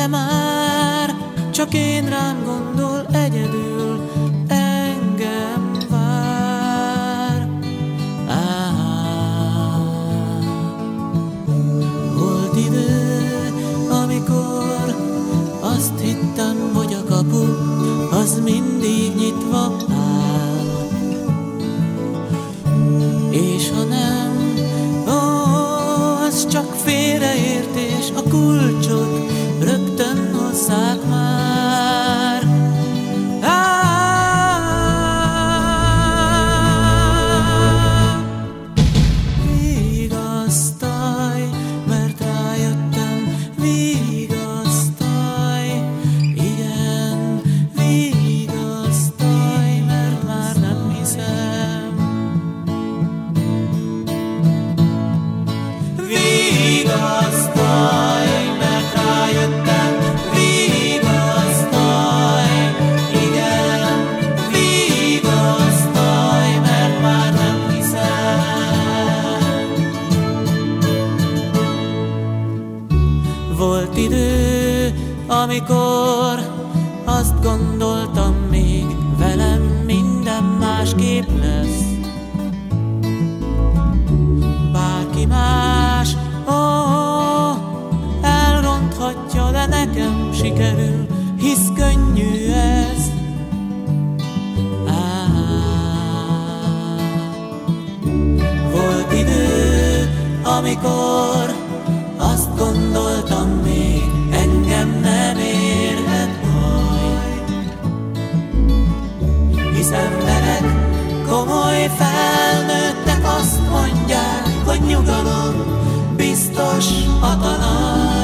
te már csak én rám gondol egyedül, engem vár. Volt idő, amikor azt hittem, hogy a kapu az mindig nyitva áll, és ha nem, az csak félreértés, a kulcsot rögtön hozzák már. Vigasztalj, mert rájöttem, vigasztalj, igen, vigasztalj, mert már nem hiszem. Vigasztalj, mert rájöttem, vigasztalj, igen, vigasztalj, mert már nem hiszem. Volt idő, amikor azt gondoltam, még velem minden másképp lesz. Bárki más, elronthatja, de nekem sikerül, hisz könnyű ez. Volt idő, amikor azt gondoltam, még engem nem érhet baj, hisz emberek, komoly felnőttek azt mondják, hogy nyugalom biztos a talaj.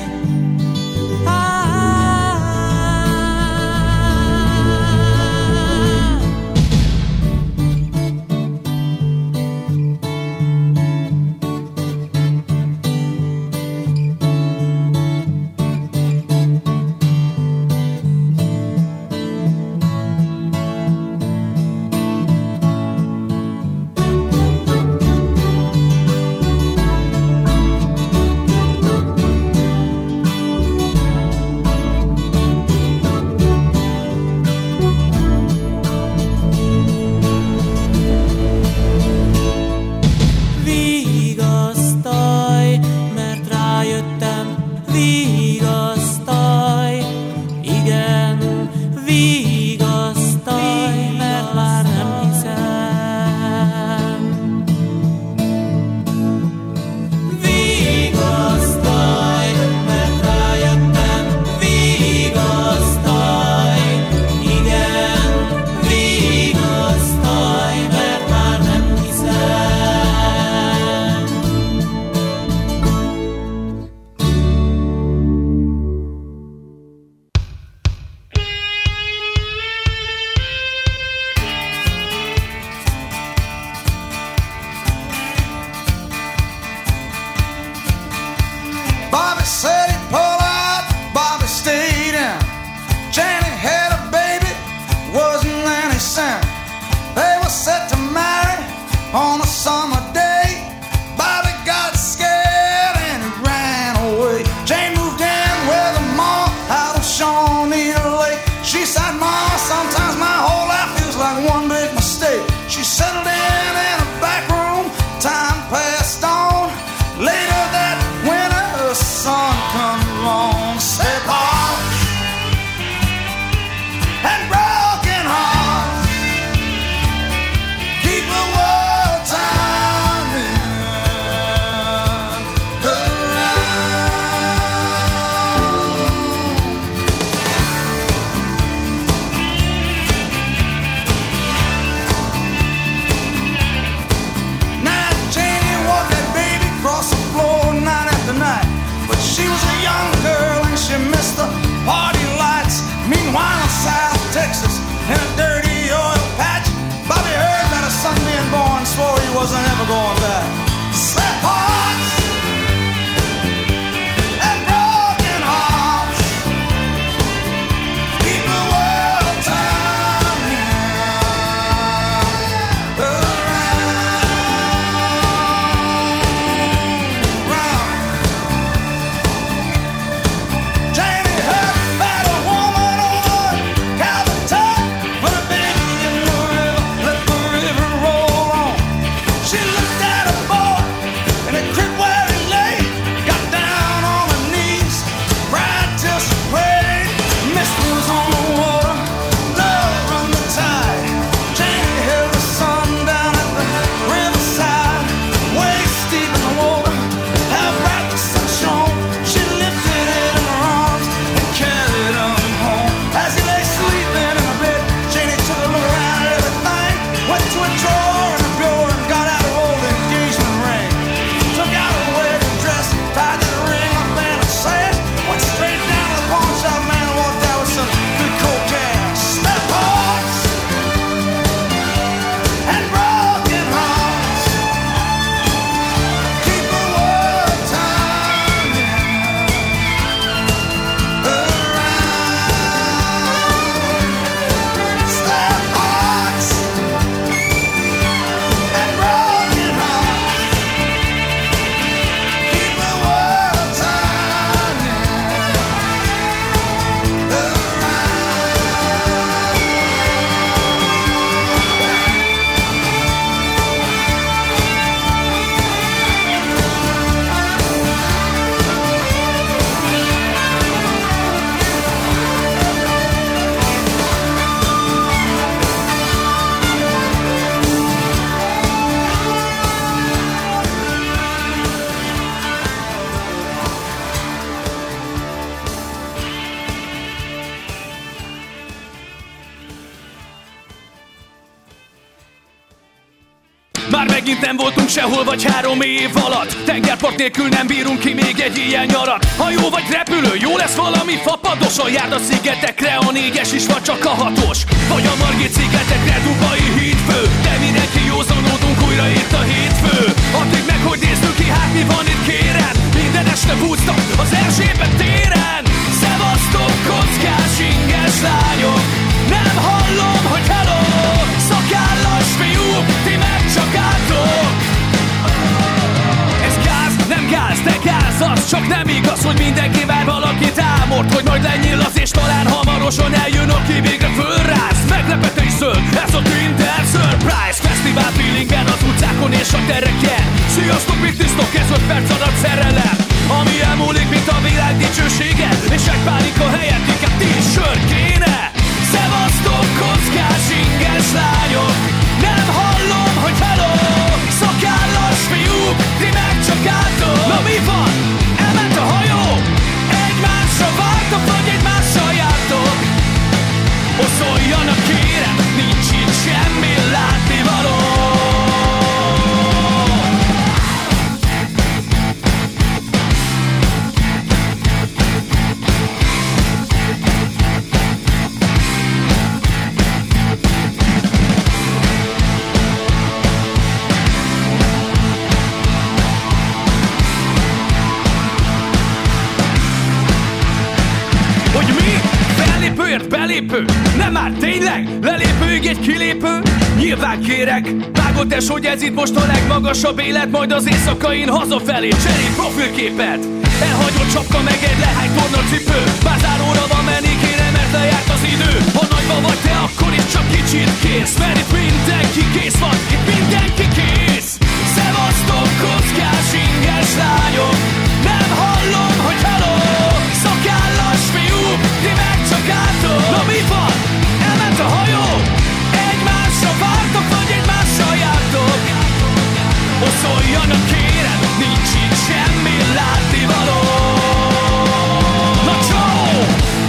Vigasztalj, mert rájöttem, vigasztalj, igen, vigasztalj, mert már nem hiszem. Vigasztalj, mert rájöttem, vigasztalj, igen, vigasztalj, mert már nem hiszem. Bobby said he'd pull out, Bobby stayed in. Jenny had a baby, wasn't any sin. They were set to marry on a summer day. Bobby got scared and he ran away. Jane moved in with a mom out of Shawnee Lake. She said, "Mom, sometimes my whole life feels like one big mistake." She settled in a back room, time passed on. Later that winter, the sun come Már megint nem voltunk sehol vagy 3 év alatt. Tengerpart nélkül nem bírunk ki még egy ilyen nyarat. Hajó vagy repülő, jó lesz valami fapadoson. Járd a szigetekre, a 4-es is vagy csak a 6-os. Vagy a Margit szigetekre, Dubai hídfő. De mindenki józanodunk, újra itt a hétfő. Addig meg, hogy nézzük ki, hát mi van itt kérem. Minden este Woodstock az Erzsébet téren. Szevasztok, kockás, inges lányok. Nem hallom, hogy hello. Szakállas fiúk, ti meg csak álltok. Ez gáz, nem gáz, de gáz. Az csak nem igaz, hogy mindenki vár valakit ámort. Hogy majd lennyíl az és talán hamarosan eljön, aki végre fölráz. Meglepetés zöld, ez a Tinder Surprise Fesztivál feelingen az utcákon és a tereken. Sziasztok, mit tisztok, ez 5 perc alatt szerelem. Ami elmúlik, mint a világ dicsősége. És egy pálinka helyett inkább 10 sör kéne. Szevasztok, kockás, inges lányok. Nem hallom, hogy hello. Szakállas fiúk, ti meg csak álltok. Na mi van? Elment a hajó. Egymásra vártok, vagy egymással jártok. Oszoljanak kérem, nincs itt semmi látnivaló. Belépő, nem már tényleg? Lelépőig egy kilépő? Nyilván kérek, vágod es, hogy ez itt most a legmagasabb élet. Majd az éjszakain hazafelé cserél profilképet. Elhagyott csapka meg egy lehány tornacipő. Bár záróra van menni kéne, mert lejárt az idő. Ha nagyban vagy te, akkor is csak kicsit kész. Mert itt mindenki kész van, itt mindenki kész. Szevasztok, kockás, inges lányok. Nem hallom, hogy hello. Szakállas fiúk, ti meg csak álltok. Na mi van? Elment a hajó. Egymásra vártok, vagy egymással jártok. Oszoljanak kérem, nincs itt semmi látnivaló. Na csó!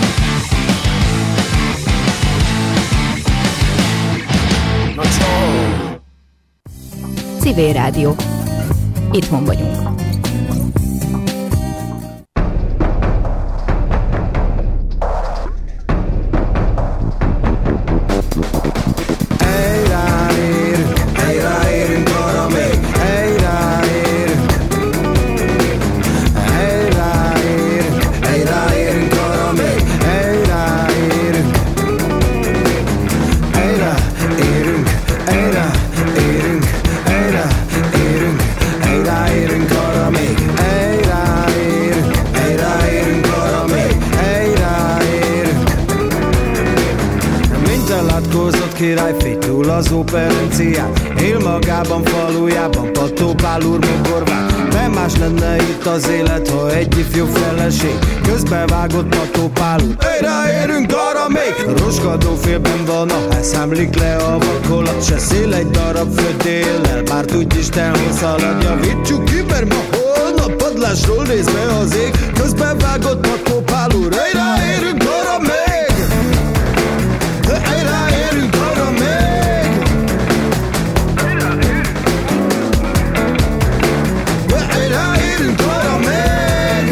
Na csó! Civil Rádió. Itthon vagyunk. Királyfi túl az operencián, él magában, falujában, Pattó Pál úr mogorván. Nem más lenne itt az élet, ha egy ifjú feleség közbevágott Pattó Pál úr. Egyre érünk arra még! Roskadó félben van a ház, számlik le a vakolat, se szél egy darab földéllel, bár tudj Isten, hol szalad. Javítsuk ki, mert ma holnap padlásról néz be az ég, közbevágott Pattó Pál úr. Egyre érünk arra még! Egyre érünk arra még! Egyre érünk arra még!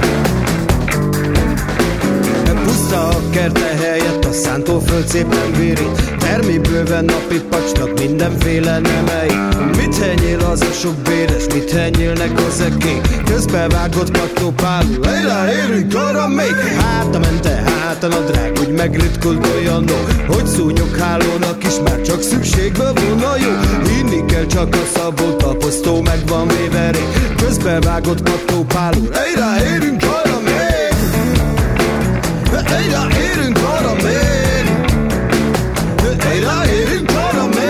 Puszta a kerte helyett, a szántóföld szépen virít, termi bőven napi pacsnak mindenféle nemei. Mit henyél az a sok béres, mit henyélnek az ekék, közbevágott Pattó Pál úr. Egyre érünk arra még! Háta mente, hátan a drág, úgy megritkult olyanó, hogy szúnyoghálónak is már csak szükségbe volna jó. Hinni kell csak a Szabó taposztó, meg van véve rég, közbevágott Pattó Pál úr. Egyre érünk arra még! Egyre érünk arra még! Egyre érünk arra még!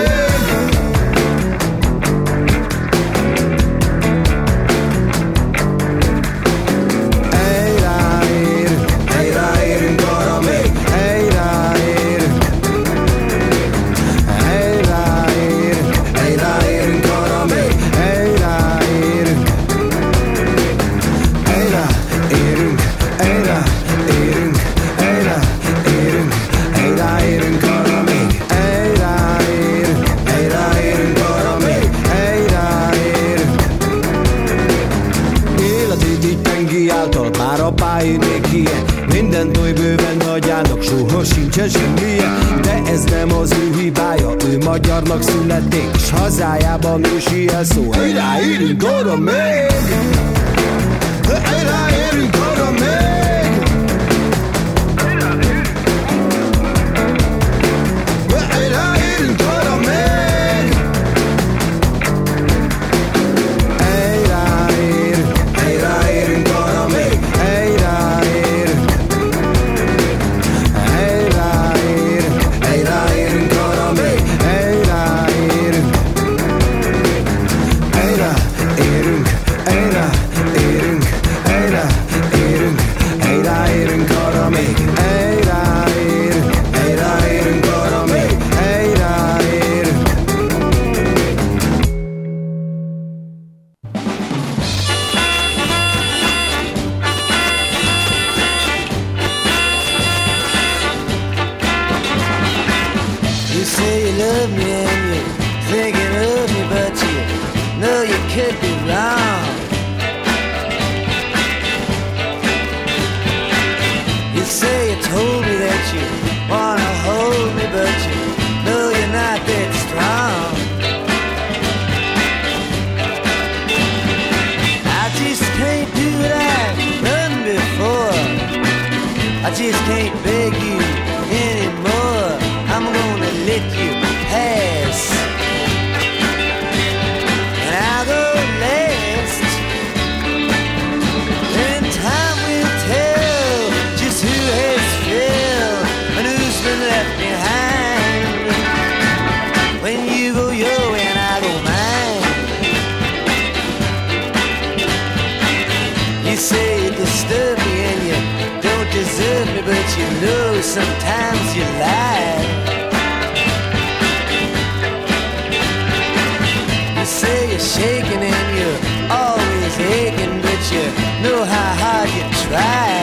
Egyre általad már a pályénék ilyen. Mindent oly bőven hagyjának, soha sincsen semmilyen. De ez nem az ő hibája, ő magyarnak születték, s hazájában ősi jelszó. Hey, ráérünk arra még! Hey, ráérünk arra még! Sometimes you lie. You say you're shaking and you're always aching, but you know how hard you try.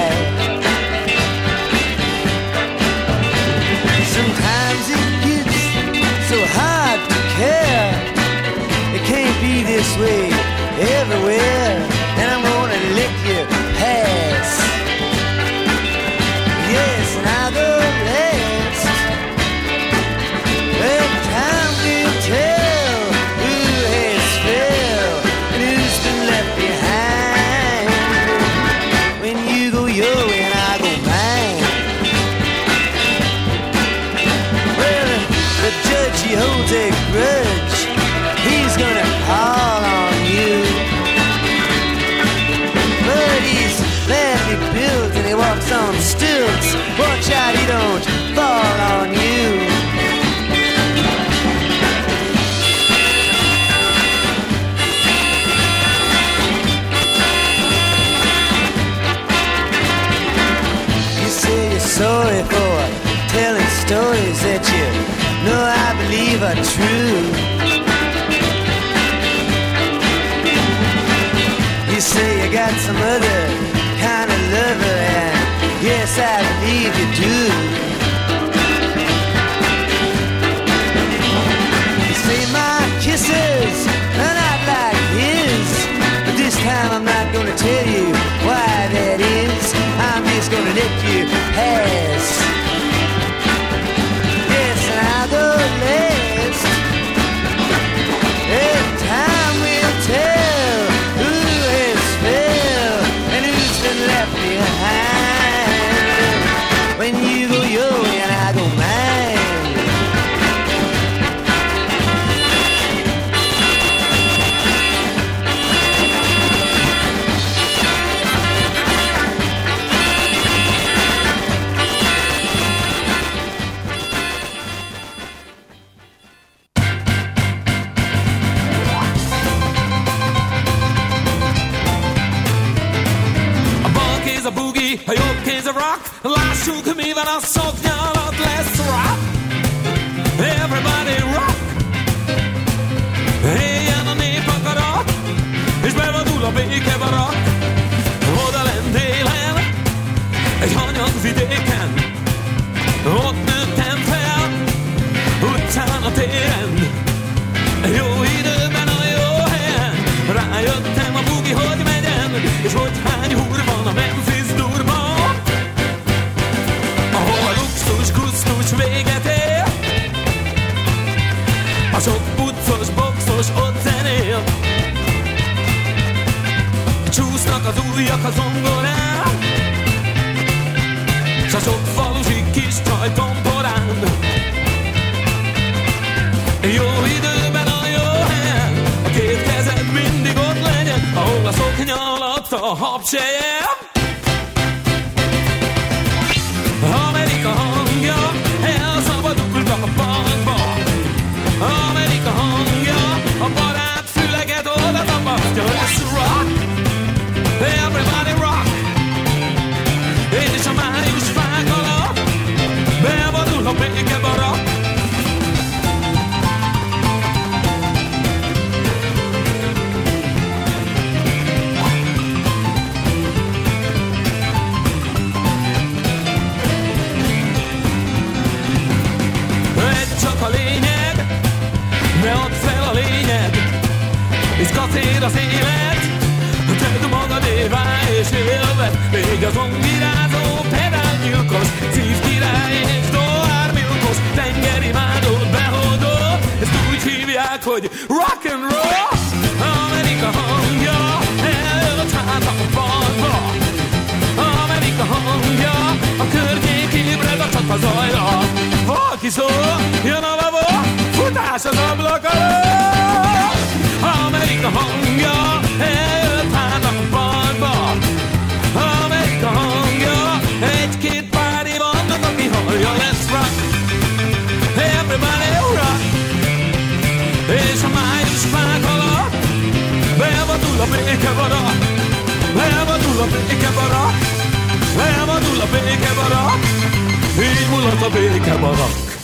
Sometimes it gets so hard to care. It can't be this way everywhere, and I'm gonna lick your ass. Yes, and I'll go last. Well, time will tell who has fell and who's been left behind. When you go your way and I go mine. Well, the judge, he holds a grudge. He's gonna call on you. But he's badly built and he walks on stilts. Watch out he don't fall on you. You say you're sorry for telling stories that you know I believe are true. You say you got some other kind of lover, and yes, I believe you do. You say my kisses are not like his, but this time I'm not gonna tell you why that is. I'm just gonna let you pass. Yes, and I'll go last. And time will tell who has failed and who's been left behind. When you go your way and I go mine. A boogie, a jobb kéz a rock. Lássuk, mi van a szoknya alatt, lesz rock. Everybody rock. Éljen a népakarat, és bevadul a békebarak. Oda lent délen, egy hanyag vidéken, ott nőttem fel, utcán a téren. Jó időben a jó helyen, rájöttem a bugi, hogy megyen, és hogy hány úr van a fújjak a zongorán, s a sok falusi kis csaj tomporán. Jó időben a jó helyen, a két kezed mindig ott legyen, ahol a szoknya alatt a habsejem. Amerika hangja, elszabadult a parkba. Amerika hangja, a barát füleket oda tapasztja. Let's rock, everybody rock. És a május fák alatt bevonul a békebarak. Csak a lényeg, ne add fel a lényed, izgatér az élet, tedd magadévá és élved, még az ongirázó pedálgyilkos, szívkirály és dohármilkos, tengerimádó, behódó, ezt úgy hívják, hogy rock'n'roll. Amerika hangja, eljött hát a parkba. Amerika hangja, a környék ébred a csatazajra. Valaki szól, jön a lavó, futás az ablak alól. Amerika hangja, eljött hát a parkba. Amerika hangja, egy-két pári vannak, aki hallja. Let's rock, everybody rock. És a május fák alatt bevadul a békebarak. Levadul a békebarak, levadul a békebarak, így mulat a békebarak.